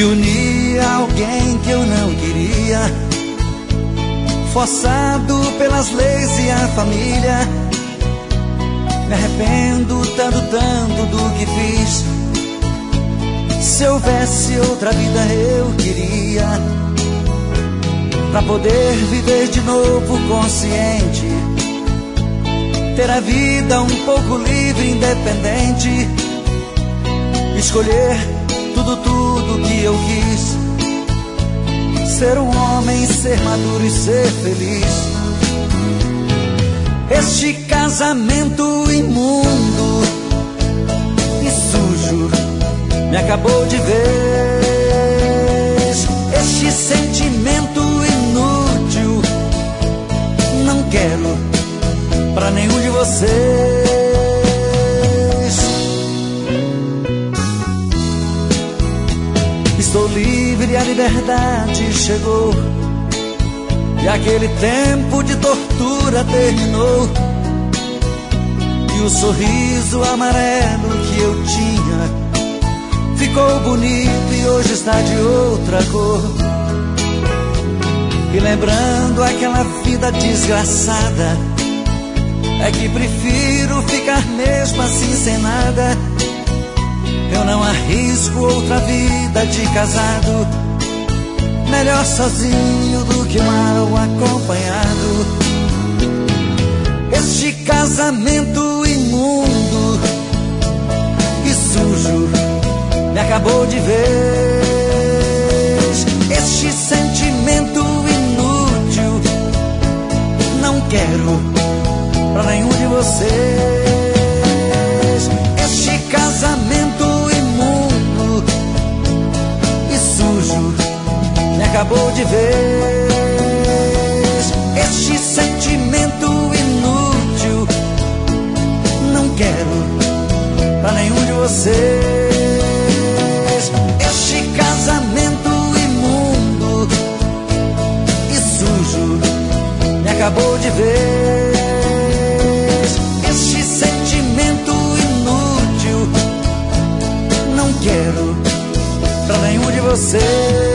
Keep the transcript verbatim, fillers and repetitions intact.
unir a alguém que eu não queria, forçado pelas leis e a família. Me arrependo tanto, tanto do que fiz. Se houvesse outra vida eu queria, pra poder viver de novo consciente, ter a vida um pouco livre, independente, escolher tudo, tudo que eu quis, ser um homem, ser maduro e ser feliz. Este casamento imundo e sujo me acabou de vez. Este sentimento inútil não quero pra nenhum de vocês. Estou livre, a liberdade chegou, e aquele tempo de tortura terminou, e o sorriso amarelo que eu tinha ficou bonito e hoje está de outra cor. E lembrando aquela vida desgraçada, é que prefiro ficar mesmo assim sem nada. Eu não arrisco outra vida de casado, melhor sozinho do que mal acompanhado. Este casamento imundo e sujo me acabou de vez. Este sentimento inútil não quero pra nenhum de vocês. Este casamento imundo e sujo me acabou de vez. Este sentimento inútil não quero pra nenhum de vocês. Este casamento imundo e sujo me acabou de vez. Este sentimento inútil não quero pra nenhum de vocês.